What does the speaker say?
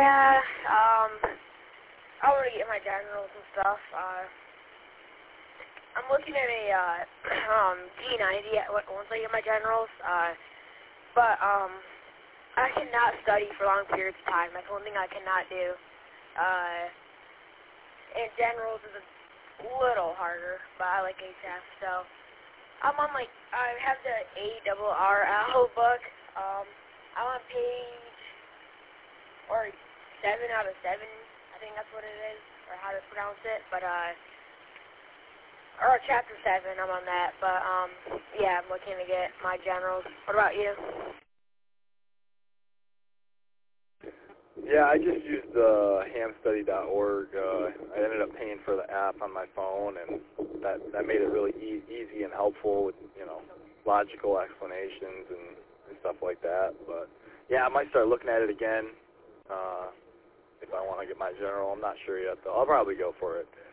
Yeah, I want to get my generals and stuff. I'm looking at a D90 once I get my generals, but I cannot study for long periods of time. That's one thing I cannot do. And generals is a little harder, but I like ASAP, so I have the ARRL book. I'm on page 7 out of 7. I think that's what it is, or how to pronounce it, but, or chapter 7, I'm on that, but, yeah, I'm looking to get my generals. What about you? Yeah, I just used hamstudy.org. I ended up paying for the app on my phone, and that made it really easy and helpful with, logical explanations and stuff like that. But, yeah, I might start looking at it again if I want to get my general. I'm not sure yet, though. I'll probably go for it.